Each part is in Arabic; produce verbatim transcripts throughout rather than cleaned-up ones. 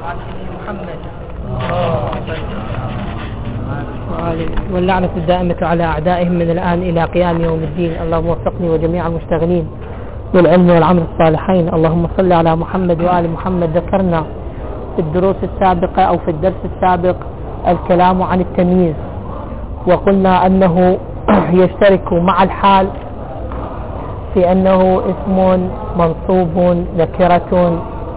محمد واللعنة الدائمة على أعدائهم من الآن إلى قيام يوم الدين. اللهم وفقني وجميع المشتغلين بالعلم والعمل الصالحين. اللهم صل على محمد وآل محمد. ذكرنا في الدروس السابقة أو في الدرس السابق الكلام عن التمييز، وقلنا أنه يشترك مع الحال في أنه اسم منصوب نكرة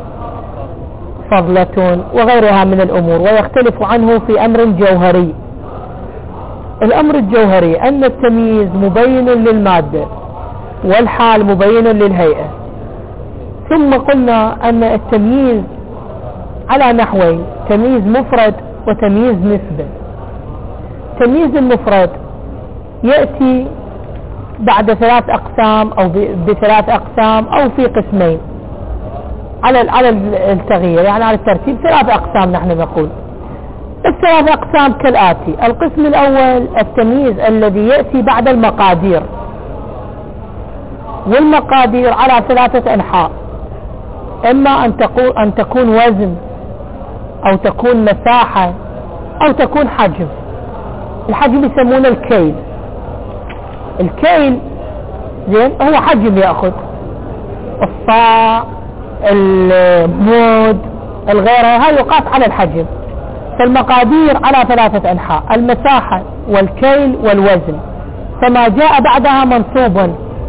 فضلة وغيرها من الأمور، ويختلف عنه في أمر جوهري. الأمر الجوهري أن التمييز مبين للمادة والحال مبين للهيئة. ثم قلنا أن التمييز على نحوين: تمييز مفرد وتمييز نسبة. تمييز المفرد يأتي بعد ثلاث أقسام أو بثلاث أقسام أو في قسمين على على التغيير، يعني على الترتيب ثلاث أقسام. نحن نقول الثلاث أقسام كالآتي: القسم الأول التمييز الذي يأتي بعد المقادير، والمقادير على ثلاثة أنحاء: إما أن تكون أن تكون وزن، أو تكون مساحة، أو تكون حجم. الحجم يسمونه الكيل. الكيل زين هو حجم يأخذ الصاع، المود، الغيره، هاي يقاس على الحجم. فالمقادير على ثلاثة أنحاء: المساحة والكيل والوزن. فما جاء بعدها منصوبا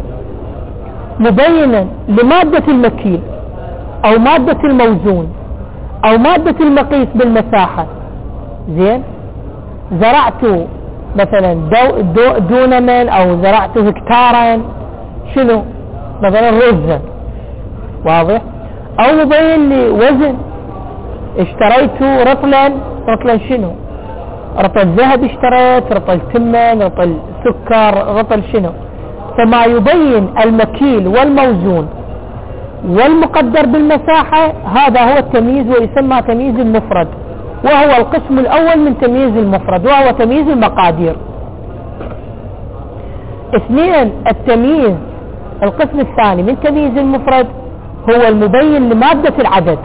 مبينا لمادة المكيل أو مادة الموزون أو مادة المقيس بالمساحة. زين زرعت مثلا دو دو دونما أو زرعت هكتارا، شنو مثلا رزا، واضح؟ أو مبين لي وزن: اشتريت رطلا. رطلا شنو؟ رطل ذهب اشتريت، رطل تمن، رطل سكر، رطل شنو. فما يبين المكيل والموزون والمقدر بالمساحة هذا هو التمييز، ويسمى تمييز المفرد، وهو القسم الأول من تمييز المفرد، وهو تمييز المقادير. اثنين التمييز القسم الثاني من تمييز المفرد هو المبين لمادة العدد.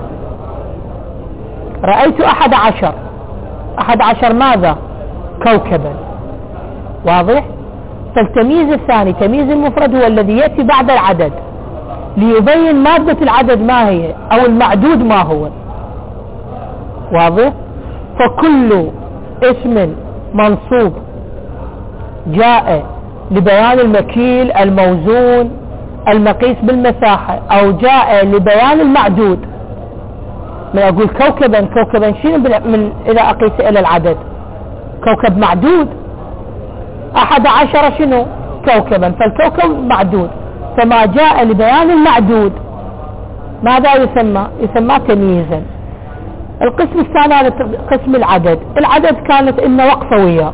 رأيت أحد عشر. أحد عشر ماذا؟ كوكبا، واضح؟ فالتمييز الثاني تمييز المفرد هو الذي يأتي بعد العدد ليبين مادة العدد ما هي أو المعدود ما هو، واضح؟ فكل اسم منصوب جاء لبيان المكيل، الموزون، المقيس بالمساحة، أو جاء لبيان المعدود. من أقول كوكبا، كوكبا شنو من إذا أقيس إلى العدد؟ كوكب معدود. أحد عشر شنو؟ كوكبا، فالكوكب معدود. فما جاء لبيان المعدود ماذا يسمى؟ يسمى تمييزا. القسم الثاني هذا قسم العدد. العدد كانت إن وقفة وياه.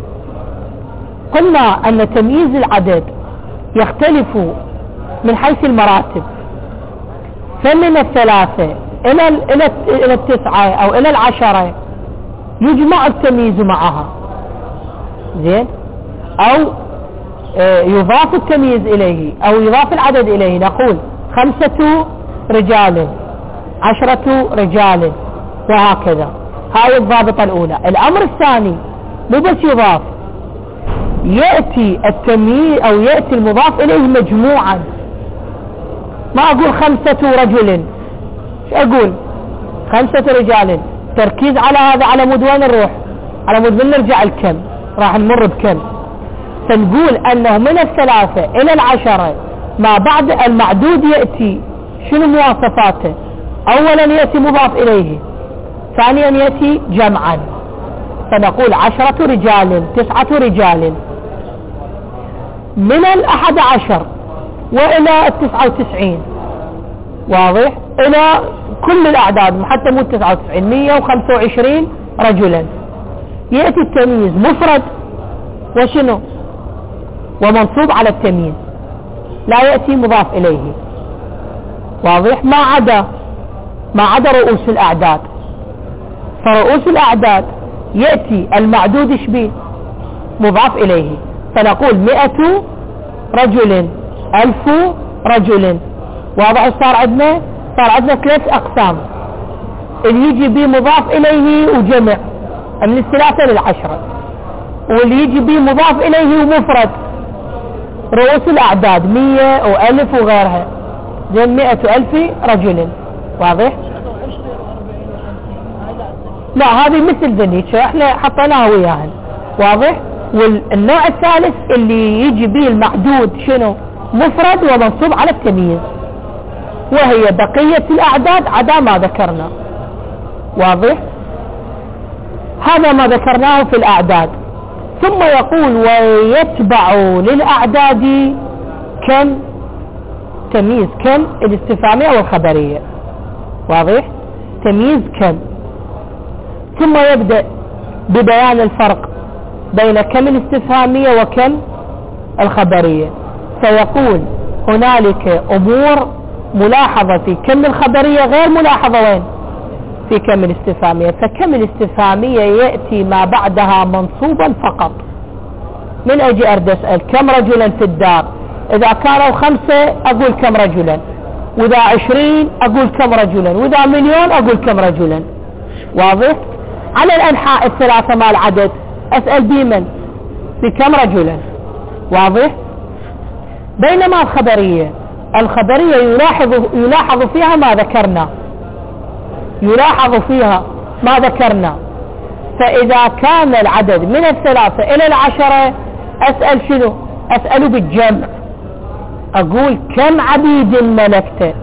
قلنا أن تمييز العدد يختلف من حيث المراتب، فمن الثلاثة إلى إلى إلى التسعة أو إلى العشرة يجمع التمييز معها. زين، أو يضاف التمييز إليه أو يضاف العدد إليه. نقول خمسة رجال، عشرة رجال، وهكذا. هاي الضابطة الأولى. الأمر الثاني مو بس يضاف، يأتي التمييز أو يأتي المضاف إليه مجموعا. ما أقول خمسة رجل، شو أقول؟ خمسة رجال. تركيز على هذا، على مود وين نروح؟ على مود من نرجع الكم، راح نمر بكم. فنقول أنه من الثلاثة إلى العشرة ما بعد المعدود يأتي شنو مواصفاته؟ أولا يأتي مضاف إليه، ثانيا يأتي جمعا. فنقول عشرة رجال، تسعة رجال. من الأحد عشر وإلى التسعة وتسعين، واضح؟ إلى كل الأعداد حتى مو تسعة وتسعين، مية وخمسة وعشرين رجلا. يأتي التمييز مفرد وشنو؟ ومنصوب على التمييز، لا يأتي مضاف إليه، واضح؟ ما عدا ما عدا رؤوس الأعداد. فرؤوس الأعداد يأتي المعدود شبيه؟ مضاف إليه. فنقول مئة رجل، ألف رجل، واضح؟ صار عندنا صار عندنا ثلاث أقسام: اللي يجي به مضاف إليه وجمع من الثلاثة للعشرة، واللي يجي به مضاف إليه ومفرد رؤوس الأعداد مية وألف وغيرها، زي مئة وألف رجل. واضح؟ لا هذه مثل ذنيك احنا حطيناها وياهن. واضح؟ والنوع الثالث اللي يجي به المعدود شنو؟ مفرد ومنصوب على التمييز، وهي بقية الأعداد عدا ما ذكرنا. واضح؟ هذا ما ذكرناه في الأعداد. ثم يقول ويتبع للأعداد كم تمييز كم الاستفهامية والخبرية. واضح؟ تمييز كم. ثم يبدأ ببيان الفرق بين كم الاستفهامية وكم الخبرية، فيقول هنالك أمور ملاحظة في كم الخبرية غير ملاحظة وين؟ في كم الاستفهامية. فكم الاستفهامية يأتي ما بعدها منصوبا فقط. من أجي أرد أسأل كم رجلا في الدار، إذا كانوا خمسة أقول كم رجلا، وإذا عشرين أقول كم رجلا، وإذا مليون أقول كم رجلا. واضح؟ على الأنحاء الثلاثة مع العدد أسأل بمن؟ بكم رجلا. واضح؟ بينما الخبرية الخبرية يلاحظ, يلاحظ فيها ما ذكرنا يلاحظ فيها ما ذكرنا فإذا كان العدد من الثلاثة إلى العشرة أسأل شنو؟ أسأل بالجمع، أقول كم عبيد ملكت.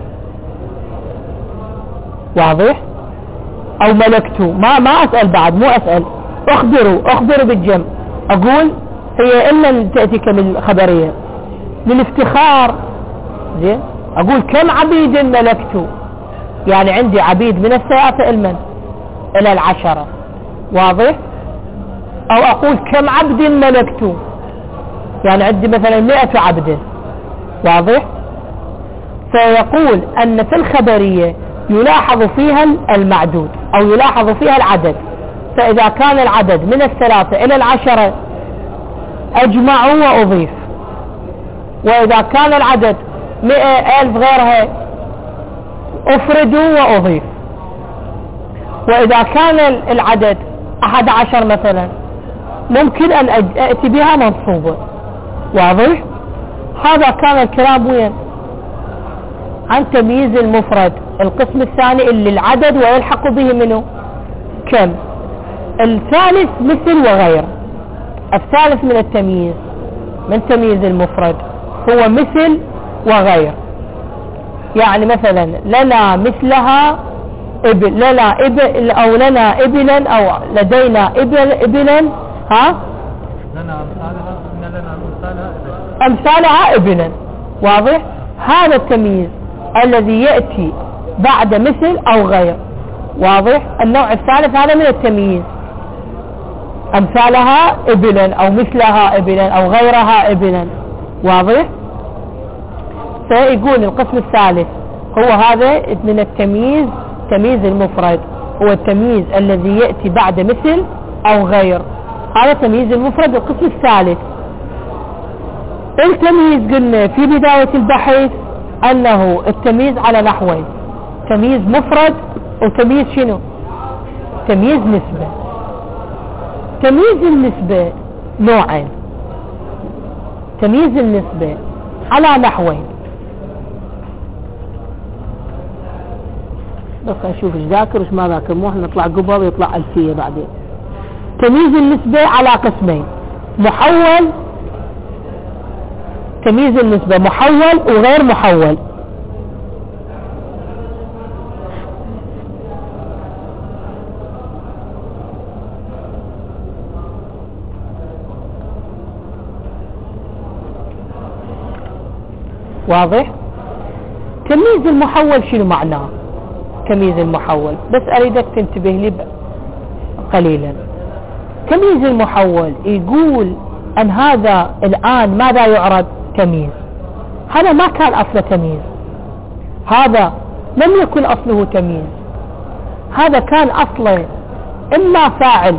واضح؟ أو ملكتوا، ما ما أسأل بعد، مو أسأل، أخبروا أخبروا بالجمع، أقول هي إلا تأتي كم الخبرية للافتخار. زين، أقول كم عبيد ملكتوا، يعني عندي عبيد من الثلاثة المن إلى العشرة. واضح؟ أو أقول كم عبد ملكتوا، يعني عندي مثلا مئة عبد. واضح؟ فيقول أن في الخبرية يلاحظ فيها المعدود أو يلاحظ فيها العدد، فإذا كان العدد من الثلاثة إلى العشرة أجمعوا وأضيف، وإذا كان العدد مئة ألف غيرها أفردوا وأضيف، وإذا كان العدد أحد عشر مثلا ممكن أن أتي بها منصوبة. واضح؟ هذا كان الكلام وين؟ عن تمييز المفرد، القسم الثاني اللي العدد ويلحق به منه كم. الثالث مثل وغير. الثالث من التمييز من تمييز المفرد هو مثل وغير. يعني مثلا لنا مثلها إبل، لنا إبل أو لنا إبلا أو لدينا إبل إبلا ها لنا أمثالها لنا أمثالها أمثالها إبلا. واضح؟ هذا التمييز الذي يأتي بعد مثل أو غير. واضح؟ النوع الثالث هذا من التمييز، أمثالها إبلا أو مثلها إبلا أو غيرها إبلا. واضح؟ فيقول القسم الثالث هو هذا من التمييز، تمييز المفرد هو التمييز الذي يأتي بعد مثل أو غير. هذا تمييز المفرد القسم الثالث. التمييز قلنا في بداية البحث أنه التمييز على نحوين: تمييز مفرد وتمييز شنو؟ تمييز نسبة. تمييز النسبة نوعين: تمييز النسبة على نحوين. بس نشوف ايش ذاكر وايش ما ذاكر، مو احنا نطلع قبل ويطلع ألفية بعدين. تمييز النسبة على قسمين: محول، تمييز النسبة محول وغير محول. واضح؟ تمييز المحول شنو معناه؟ تمييز المحول بس أريدك تنتبه لي قليلا. تمييز المحول يقول أن هذا الآن ماذا يعرض؟ تمييز. هذا ما كان أصله تمييز، هذا لم يكن أصله تمييز، هذا كان أصله إما فاعل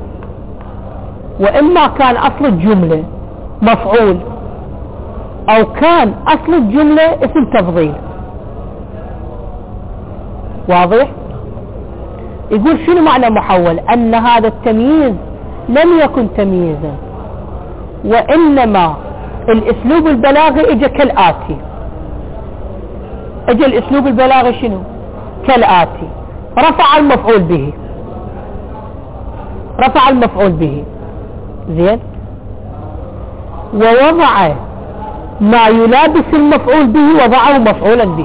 وإما كان أصل الجملة مفعول، أو كان أصل الجملة اسم تفضيل. واضح؟ يقول شنو معنى محول؟ أن هذا التمييز لم يكن تمييزا، وإنما الأسلوب البلاغي اجى كالآتي. اجى الأسلوب البلاغي شنو؟ كالآتي: رفع المفعول به، رفع المفعول به، زين، ووضع ما يلابس المفعول به وضعه مفعولا به.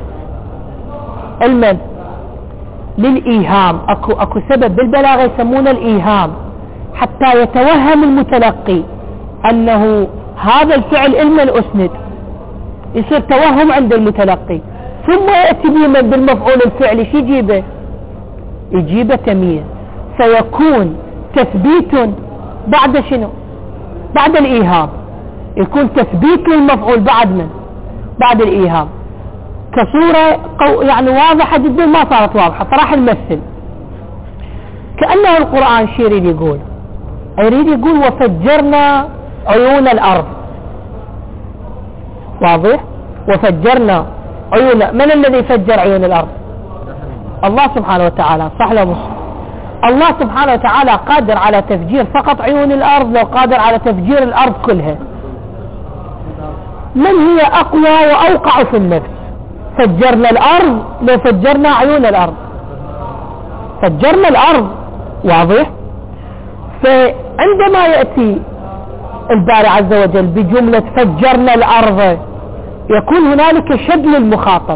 المن للإيهام، اكو اكو سبب بالبلاغة يسمونه الإيهام، حتى يتوهم المتلقي انه هذا الفعل المن اسند، يصير توهم عند المتلقي، ثم يأتي بمن بالمفعول الفعلي شي يجيبه؟ يجيبه تمييز، فيكون تثبيت بعد شنو؟ بعد الإيهام، يكون تثبيت للمفعول بعد من؟ بعد الإيهام، كصورة قو يعني واضحة جدا ما صارت واضحة، فراح نمثل كأنه القرآن شي يريد يقول، يريد يقول وفجرنا عيون الأرض، واضح؟ وفجرنا عيون، من الذي فجر عيون الأرض؟ الله سبحانه وتعالى، صح لو مش؟ الله سبحانه وتعالى قادر على تفجير فقط عيون الأرض، لو قادر على تفجير الأرض كلها. من هي أقوى وأوقع في النفس؟ فجرنا الأرض لو فجرنا عيون الأرض؟ فجرنا الأرض، واضح؟ فعندما يأتي الباري عز وجل بجملة فجرنا الأرض يكون هنالك شد للمخاطب،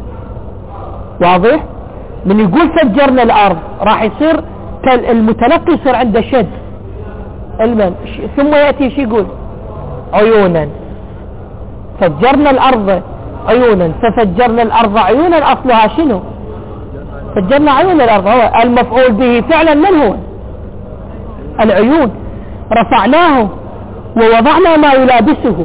واضح؟ من يقول فجرنا الأرض راح يصير المتلقي يصير عنده شد المن، ثم يأتي شي يقول عيونا، فجرنا الأرض عيونا، ففجرنا الأرض عيونا أصلها شنو؟ فجرنا عيون الأرض، هو المفعول به فعلا من هو؟ العيون، رفعناه ووضعنا ما يلابسه،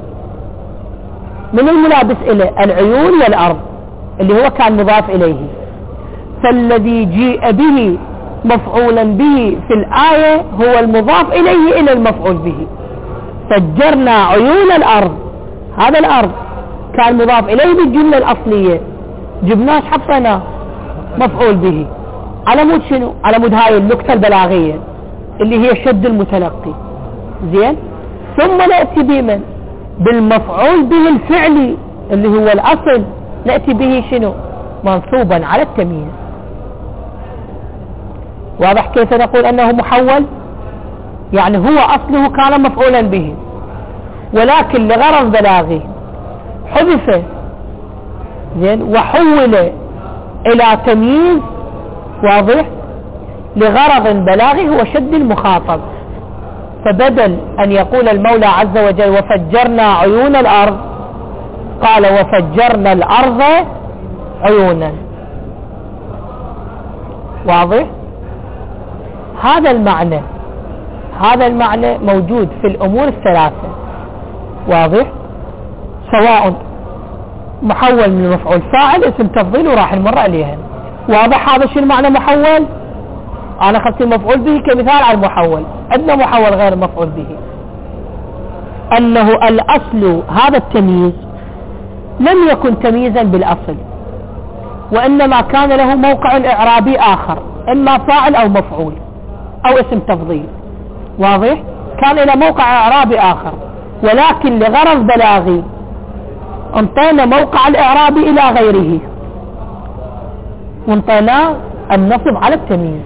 من الملابس إليه؟ العيون والأرض اللي هو كان مضاف إليه، فالذي جيء به مفعولا به في الآية هو المضاف إليه إلى المفعول به. فجرنا عيون الأرض، هذا الأرض كان مضاف إليه بالجملة الأصلية، جبناش حطيناه مفعول به على مود شنو؟ على مود هاي النكتة البلاغية اللي هي شد المتلقي، زين، ثم نأتي بمن؟ بالمفعول به الفعلي اللي هو الأصل، نأتي به شنو؟ منصوبا على التمييز. واضح كيف نقول أنه محول؟ يعني هو أصله كان مفعولا به، ولكن لغرض بلاغي حذف، زين، وحول إلى تمييز، واضح، لغرض بلاغي هو شد المخاطب. فبدل أن يقول المولى عز وجل وفجرنا عيون الأرض، قال وفجرنا الأرض عيونا، واضح؟ هذا المعنى، هذا المعنى موجود في الأمور الثلاثة، واضح؟ سواء محول من المفعول فاعل اسم تفضيل وراح نمر عليها، واضح هذا شو المعنى محول؟ أنا أخذت المفعول به كمثال على المحول، عندنا محول غير المفعول به، أنه الأصل هذا التمييز لم يكن تمييزا بالأصل، وإنما كان له موقع إعرابي آخر، إما فاعل أو مفعول أو اسم تفضيل، واضح؟ كان له موقع إعرابي آخر، ولكن لغرض بلاغي انطينا موقع الإعرابي إلى غيره، وانطيناه النصب على التمييز،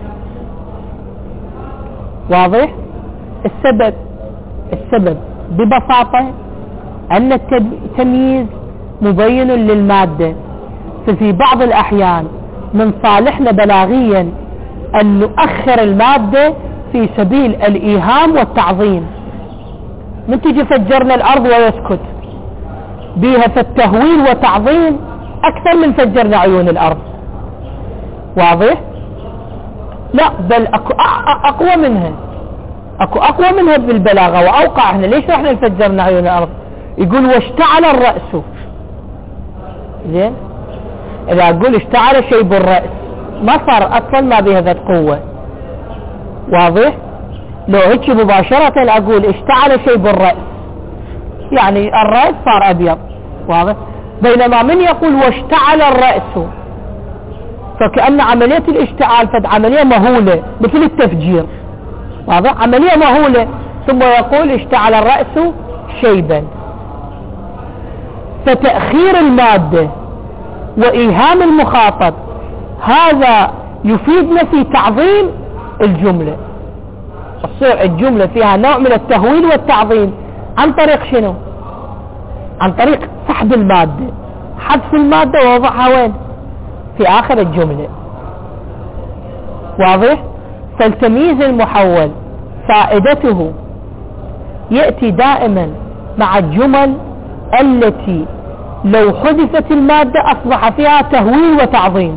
واضح؟ السبب السبب ببساطة أن التمييز مبين للمادة، ففي بعض الأحيان من صالحنا بلاغيا أن نؤخر المادة في سبيل الإيهام والتعظيم. من تجي فجرنا الأرض ويسكت بها، فالتهويل وتعظيم أكثر من فجرنا عيون الأرض، واضح؟ لا، بل أكو أقوى منها، أكو أقوى منها بالبلاغة وأوقع. احنا ليش احنا فجرنا عيون الأرض؟ يقول واشتعل الرأس، زين، إذا أقول اشتعل شيء بالرأس ما صار أصلا ما بهذا قوة، واضح؟ لو هيك مباشرة أقول اشتعل شيء بالرأس يعني الرأس صار أبيض، واضح؟ بينما من يقول واشتعل الرأس فكأن عملية الاشتعال فد عملية مهولة مثل التفجير، واضح؟ عملية مهولة. ثم يقول اشتعل الرأس شيبا. فتأخير المادة وإيهام المخاطب هذا يفيدنا في تعظيم الجملة. تصير الجملة فيها نوع من التهويل والتعظيم عن طريق شنو؟ عن طريق سحب المادة، حذف المادة ووضعها وين؟ في آخر الجملة. واضح؟ فالتمييز المحول فائدته يأتي دائما مع الجمل التي لو حذفت المادة أصبح فيها تهويل وتعظيم.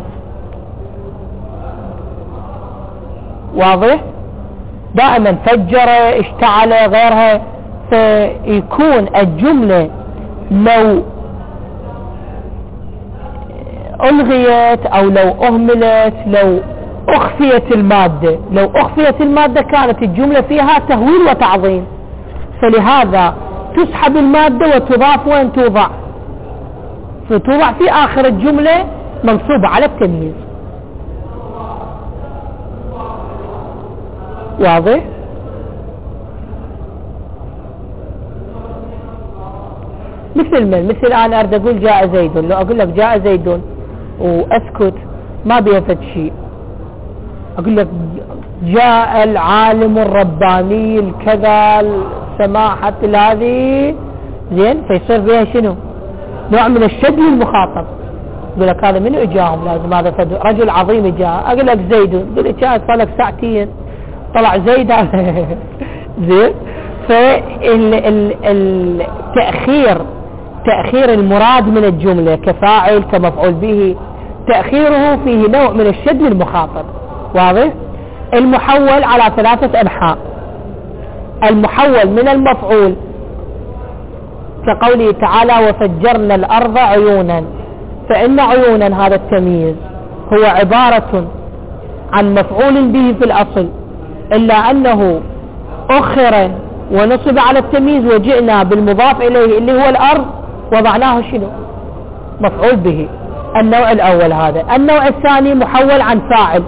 واضح؟ دائما فجر، اشتعل، غيرها. فيكون الجملة لو ألغيت أو لو أهملت، لو أخفيت المادة لو أخفيت المادة كانت الجملة فيها تهويل وتعظيم. فلهذا تسحب المادة وتضاف وين توضع؟ فتوضع في آخر الجملة منصوبة على التمييز. واضح؟ مثل من مثل أنا أريد أقول جاء زيد، لو أقول لك جاء زيد وأسكت ما بيفت شيء. أقول لك جاء العالم الرباني الكذا السماحة هذه، زين، فيصير بها شنو؟ نوع من الشد للمخاطب. يقول لك هذا من اجاهم؟ لازم هذا رجل عظيم جاء. اقول لك زيد، يقول لك جاء صار لك ساعتين طلع زيد. زين. فالتأخير تأخير المراد من الجملة كفاعل كمفعول به، تأخيره فيه نوع من الشد للمخاطب. واضح؟ المحول على ثلاثة أنحاء. المحول من المفعول كقوله تعالى وفجرنا الأرض عيونا، فإن عيونا هذا التمييز هو عبارة عن مفعول به في الأصل، إلا أنه أخر ونصب على التمييز وجئنا بالمضاف إليه اللي هو الأرض وضعناه شنو؟ مفعول به. النوع الأول هذا. النوع الثاني محول عن فاعل،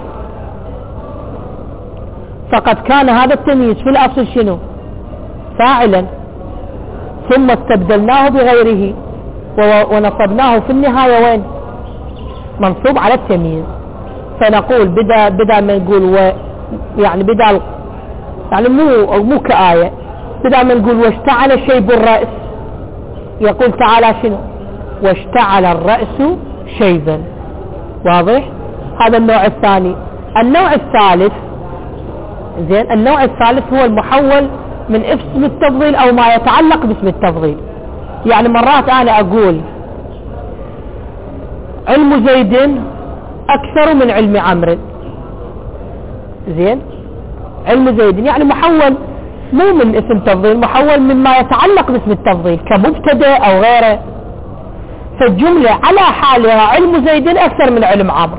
فقد كان هذا التمييز في الأصل شنو؟ فاعلا، ثم استبدلناه بغيره ونصبناه في النهاية وين؟ منصوب على التمييز. فنقول بدا بدا ما نقول و يعني بدا يعني مو مو كآية، بدا ما نقول واشتعل شيب الرأس، يقول تعالى شنو؟ واشتعل الرأس شيبا. واضح؟ هذا النوع الثاني. النوع الثالث، زين، النوع الثالث هو المحول من اسم التفضيل او ما يتعلق باسم التفضيل. يعني مرات انا اقول علم زيد اكثر من علم عمرو، زين، علم زيد يعني محول مو من اسم تفضيل، محول مما يتعلق باسم التفضيل كمبتدا او غيره. فالجملة على حالها علم زيد اكثر من علم عمرو.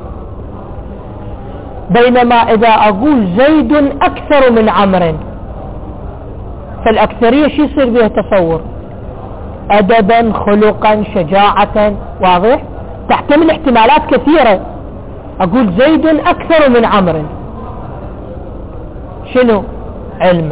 بينما اذا اقول زيد اكثر من عمرو فالاكثرية شو يصير بها تصور؟ ادبا، خلقا، شجاعة. واضح؟ تحتمل احتمالات كثيرة. اقول زيد اكثر من عمرو شنو؟ علما.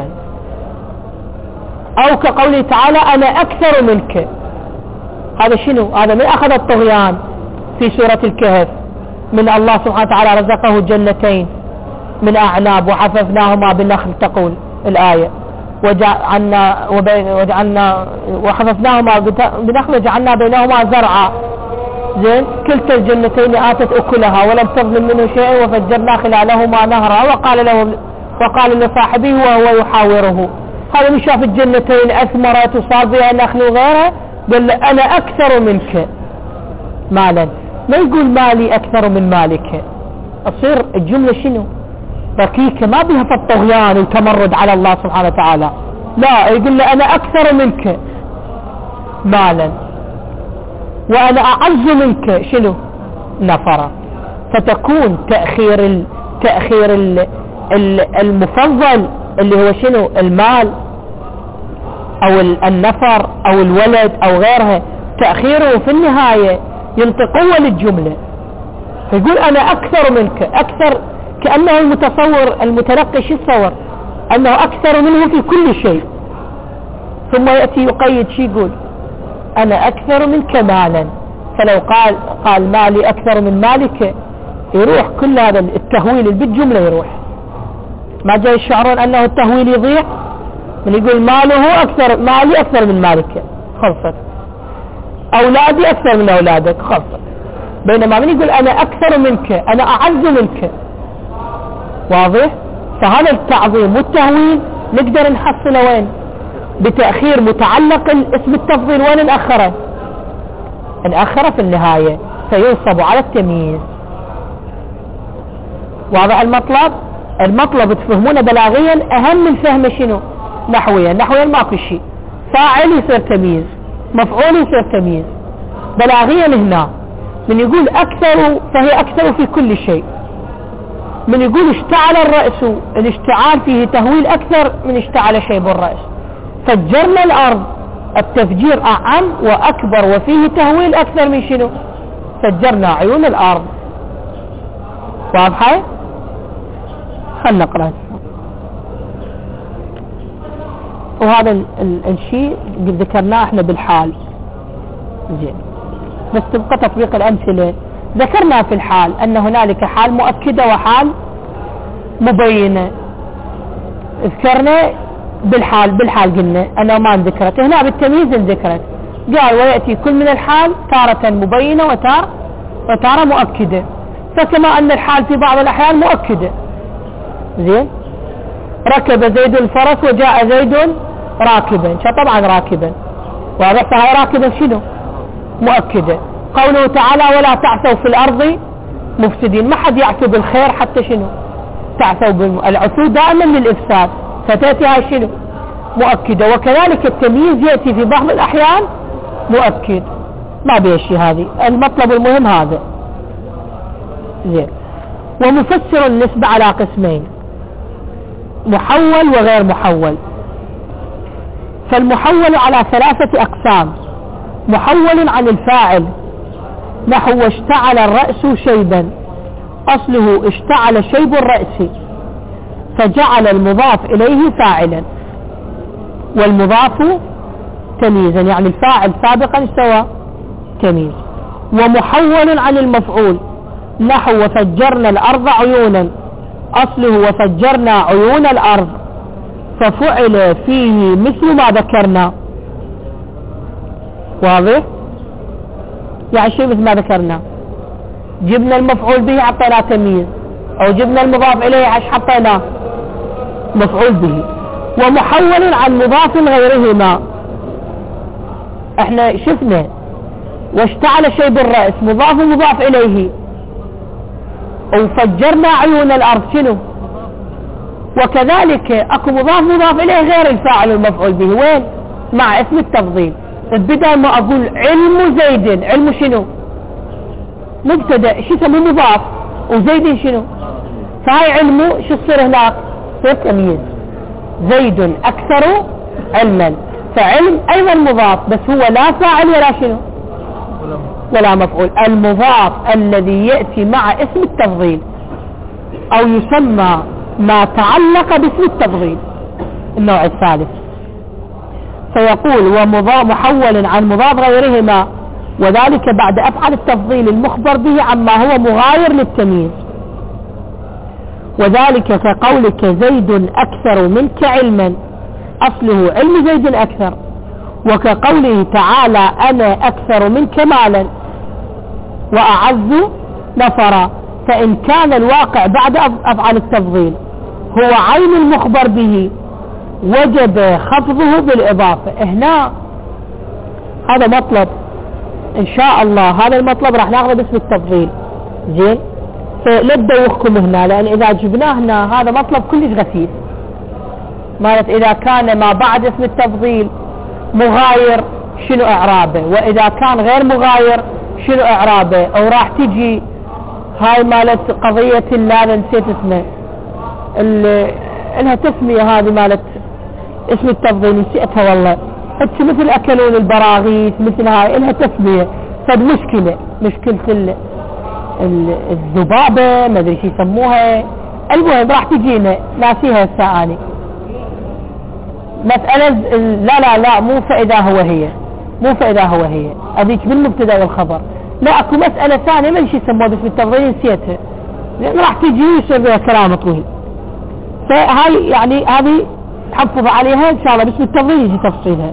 او كقوله تعالى انا اكثر منك، هذا شنو؟ هذا من اخذ الطغيان في سورة الكهف من الله سبحانه وتعالى رزقه جنتين من اعناب وحففناهما بالنخل، تقول الآية وجعلنا وجعلنا وحففناهما بنخل وجعلنا بينهما زرعا. زين، كلتا الجنتين آتت أكلها ولم تظلم منه شيئا وفجرنا خلالهما نهرا. وقال له وقال لصاحبه وهو يحاوره، هذا اللي شاف الجنتين أثمرت وصار فيها نخل وغيرها، قال له أنا أكثر منك مالا. ما يقول مالي أكثر من مالك، أصير الجملة شنو؟ ركيكة، ما بها فالطغيان والتمرد على الله سبحانه وتعالى. لا، يقول له أنا أكثر منك مالا وأنا أعز منك شنو؟ نفرا. فتكون تأخير ال... تأخير ال... المفضل اللي هو شنو؟ المال أو النفر أو الولد أو غيرها، تأخيره في النهاية ينطي قوة للجملة. فيقول أنا أكثر منك، أكثر كأنه المتصور المتلقي شو يتصور؟ أنه أكثر منه في كل شيء. ثم يأتي يقيد شيء يقول أنا أكثر منك مالا، فلو قال قال مالي أكثر من مالك يروح كل هذا التهويل اللي بالجملة يروح. ما جاي يشعرون أنه التهويل يضيع من يقول ماله أكثر، مالي أكثر من مالك خلصت، أولادي أكثر من أولادك خلصت. بينما من يقول أنا أكثر منك، أنا أعز منك، واضح؟ فهذا التعظيم والتهويل نقدر نحصله وين؟ بتأخير متعلق اسم التفضيل. وين نأخره؟ نأخره في النهاية فينصب على التمييز. واضح المطلب؟ المطلب تفهمونه بلاغيا أهم من فهم شنو؟ نحويا. نحويا ماكو شيء، فاعل يصير تمييز، مفعول يصير تمييز. بلاغيا هنا من يقول أكثر فهي أكثر في كل شيء. من يقول اشتعل الرأس، الاشتعال فيه تهويل أكثر من اشتعل شيب الرأس. فجرنا الأرض، التفجير أعم وأكبر وفيه تهويل أكثر من شنو؟ فجرنا عيون الأرض. واضحة؟ خلنا نقرأ. وهذا الشيء ذكرناه احنا بالحال زين، بس تبقى تطبيق الأمثلة. ذكرنا في الحال أن هنالك حال مؤكدة وحال مبينة. ذكرنا بالحال بالحال قلنا أنا ما ذكرت، هنا بالتمييز ذكرت. قال ويأتي كل من الحال تارة مبينة وتارة وتارة مؤكدة. فكما أن الحال في بعض الأحيان مؤكدة. زين، ركب زيد الفرس وجاء زيد راكبا، طبعا راكبا، واضح؟ فهي راكبا شنو؟ مؤكدة. قوله تعالى ولا تعثوا في الأرض مفسدين، ما حد يعثو بالخير حتى شنو؟ تعثوا بالم... العثو دائما للإفساد، فتأتي هاي شنو؟ مؤكدة. وكذلك التمييز يأتي في بعض الأحيان مؤكد، ما بيشي. هذه المطلب المهم هذا. زين. ومفسر النسبة على قسمين، محول وغير محول. فالمحول على ثلاثة أقسام: محول عن الفاعل نحو اشتعل الرأس شيبا، أصله اشتعل شيب الرأس، فجعل المضاف إليه فاعلا والمضاف تمييزا، يعني الفاعل سابقا استوى تمييز. ومحول عن المفعول نحو وفجرنا الأرض عيونا، أصله وفجرنا عيون الأرض، ففعل فيه مثل ما ذكرنا. واضح؟ يعني شيء مثل ما ذكرنا، جبنا المفعول به حطينا تمييز، أو جبنا المضاف إليه عش حطينا مفعول به. ومحول عن مضاف غيرهما، احنا شفنا واشتعل شيب الرأس مضاف مضاف إليه، وفجرنا عيون الأرض شنو؟ وكذلك اكو مضاف مضاف إليه غير الفاعل المفعول به. وين؟ مع اسم التفضيل. بدل ما أقول علم زيد، علم شنو؟ مبتدأ، شو يسمى مضاف، وزيد شنو؟ فهاي علمه شو تصير هناك؟ تصير تمييز. زيد أكثر علما، فعلم أيضا مضاف، بس هو لا فاعل ولا شنو؟ ولا مفعول. المضاف الذي يأتي مع اسم التفضيل، أو يسمى ما تعلق باسم التفضيل، النوع الثالث. فيقول ومحول عن مضاف غيرهما، وذلك بعد أفعل التفضيل المخبر به عما هو مغاير للتمييز. وذلك كقولك زيد أكثر منك علما، أصله علم زيد أكثر. وكقوله تعالى أنا أكثر منك مالا وأعز نفرا، فإن كان الواقع بعد أفعال التفضيل هو عين المخبر به وجب خفضه بالإضافة. هنا هذا مطلب إن شاء الله، هذا المطلب راح ناخذه باسم التفضيل. زين، فلا تدوخكم هنا، لأن إذا جبناه هنا هذا مطلب كلش غثيث. مالت إذا كان ما بعد اسم التفضيل مغاير شنو إعرابه، وإذا كان غير مغاير شنو إعرابه. أو راح تجي هاي مالت قضية اللي نسيت اسمه، لها تسمية هذه مالت اسم التفضيل نسيتها والله، هتش مثل أكلون البراغيث مثل هاي، لها تسمية. فد مشكلة، مشكلة الذبابة ما ادري شو يسموها. المهم راح تجينا ناسيها هسه اني مسألة. لا لا لا مو فإذا هو هي مو فإذا هو هي هذيك بالمبتدا والخبر. لا اكو مسألة ثانية ما ادري شو يسموها بس بالتفضيل نسيتها لان راح تجي ويصير بها كلام طويل. فهاي يعني هذه تحفظ عليها ان شاء الله بس بالتفضيل يجي تفصيلها.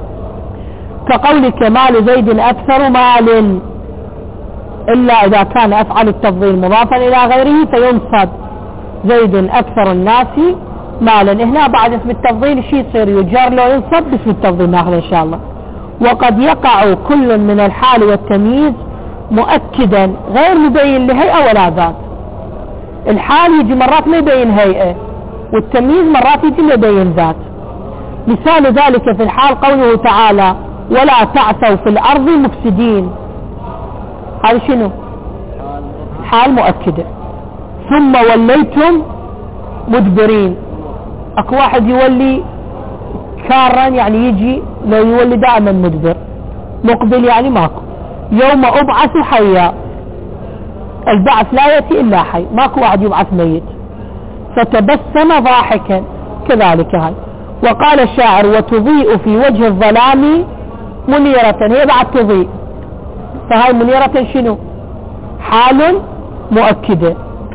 كقولك مال زيد اكثر مال الا اذا كان افعل التفضيل مضافا الى غيره فينصب زيد اكثر الناس مالا. هنا بعد اسم التفضيل شي يصير يجر لو ينصب باسم التفضيل ناخذ ان شاء الله. وقد يقع كل من الحال والتمييز مؤكدا غير مبين لهيئة ولا ذات. الحال يجي مرات ما يبين هيئة والتمييز مرات يجي ما يبين ذات. مثال ذلك في الحال قوله تعالى ولا تعثوا في الارض مفسدين. هذا شنو؟ حال مؤكدة. ثم وليتم مدبرين. اكو واحد يولي كارا يعني يجي لو يولي دائما مدبر. مقبل يعني ماكو. يوم ابعث حيا البعث لا يأتي الا حي ماكو واحد يبعث ميت. فتبسم ضاحكا كذلك هاي. وقال الشاعر وتضيء في وجه الظلام منيرة. هي بعد تضيء فهاي منيرة شنو؟ حال مؤكدة.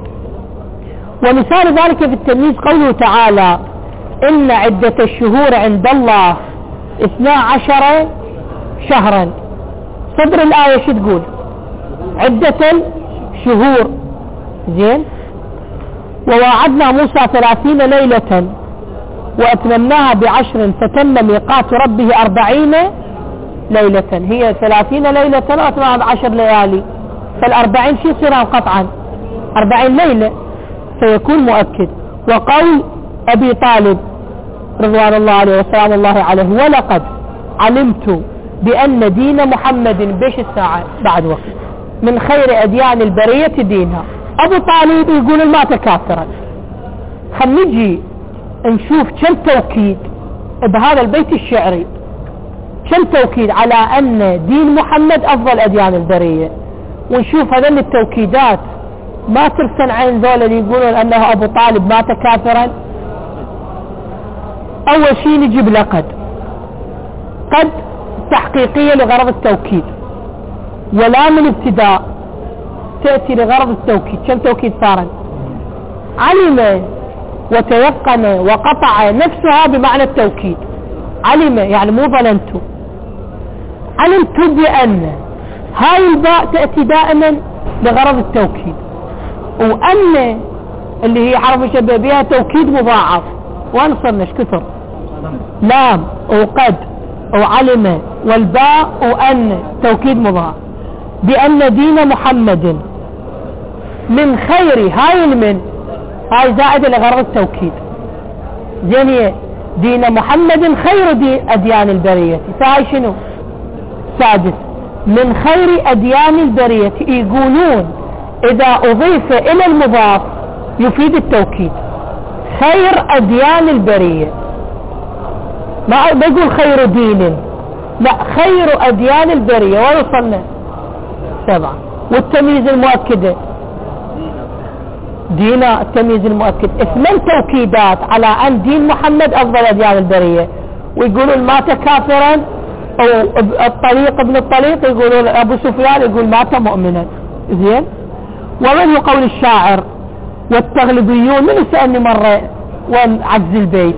ومثال ذلك في التمييز قوله تعالى إن عدة الشهور عند الله اثنا عشر شهرا. صدر الآية شو تقول؟ عدة شهور. زين. وواعدنا موسى ثلاثين ليلة وأتممناها بعشر فتم ميقات ربه أربعين ليلة. هي ثلاثين ليلة وأتممناها بعشر ليالي فالأربعين شي يصير قطعا أربعين ليلة فيكون مؤكد. وقول أبي طالب رضوان الله عليه وسلام الله عليه ولقد علمت بأن دين محمد بيش الساعة بعد وقت من خير أديان البرية دينها. أبو طالب يقول ما تكاثرا. خل نجي نشوف كم توكيد بهذا البيت الشعري كم توكيد على أن دين محمد أفضل أديان البرية ونشوف هذين التوكيدات ما ترسن عين ذول اللي يقولون أنه أبو طالب مات كافرا. أول شيء نجيب لقد. قد تحقيقية لغرض التوكيد ولام الابتداء تأتي لغرض التوكيد. كم توكيد صارا؟ علم وتيقن وقطع نفسها بمعنى التوكيد. علم يعني مو ظننت. علمت بأن هاي الباء تأتي دائما لغرض التوكيد. وأن اللي هي حرف شبه بها توكيد مضاعف. وين صرنا كثر؟ لام وقد وعلم والباء وأن توكيد مضاعف. بأن دين محمد من خير هاي المن هاي زائدة لغرض التوكيد. زين دين محمد خير دي أديان البرية فهاي شنو؟ سادس من خير أديان البرية. يقولون إذا أضيف إلى المضاف يفيد التوكيد. خير أديان البرية ما بيقول خير دين لا خير أديان البرية. ووصلنا سبعة. والتمييز المؤكدة دين التمييز المؤكد اثمان توكيدات على أن دين محمد أفضل أديان البرية. ويقولون مات كافرا أو الطريق ابن الطريق يقولون أبو سفيان يقول مات مؤمنا. زين. ومن قول الشاعر والتغلبيون من سألني مرة وين عجز البيت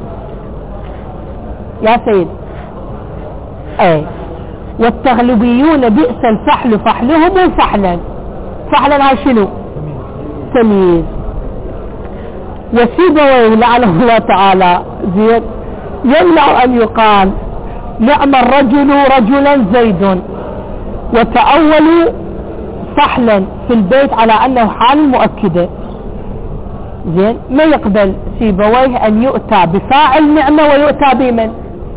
يا سيد اي والتغلبيون بئس الفحل فحلهم فحلا. فحلا هاي شنو؟ تمييز. وسيبويه لعنه الله تعالى زين يمنع ان يقال نعم الرجل رجلا زيد وتأولوا فحلا في البيت على انه حال مؤكدة. زين ما يقبل سيبويه ان يؤتى بفاعل نعمة ويؤتى بمن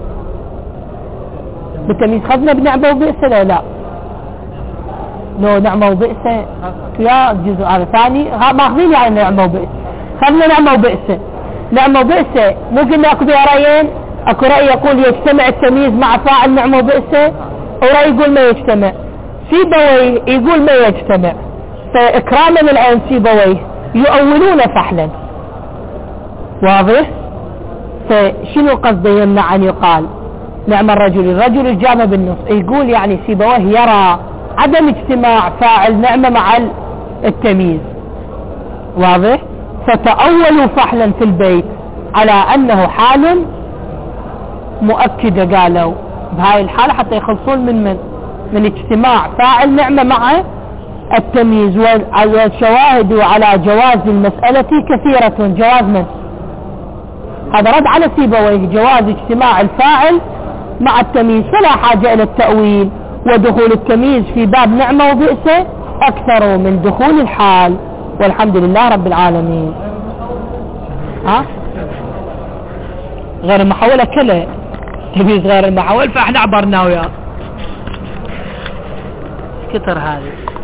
بتمييز. خذنا بنعمة وبئس لا لا لو نعمة وبئس يا جزء على ثاني ماخذين يعني نعمة وبئس. خذنا نعمة وبئس. نعمة وبئس مو قلنا اكو رأيين. اكو رأي يقول يجتمع التمييز مع فاعل نعمة وبئس ورأي يقول ما يجتمع. سيبويه يقول ما يجتمع فإكراما للعين سيبويه يؤولون فحلا. واضح؟ فشنو قصده يمنع أن يقال نعم الرجل؟ الرجل الجامع بالنص يقول يعني سيبويه يرى عدم اجتماع فاعل نعمة مع التمييز. واضح؟ فتأولوا فحلا في البيت على أنه حال مؤكدة، قالوا بهاي الحالة حتى يخلصون من من من اجتماع فاعل نعمة مع التمييز. والشواهد على جواز المسألة كثيرة. جواز من؟ هذا رد على سيبويه، جواز اجتماع الفاعل مع التمييز، فلا حاجة إلى التأويل. ودخول التمييز في باب نعمة وبئس أكثر من دخول الحال، والحمد لله رب العالمين. ها؟ غير المحولة كله تمييز غير المحول، فاحنا عبرنا وياه كتر هذه.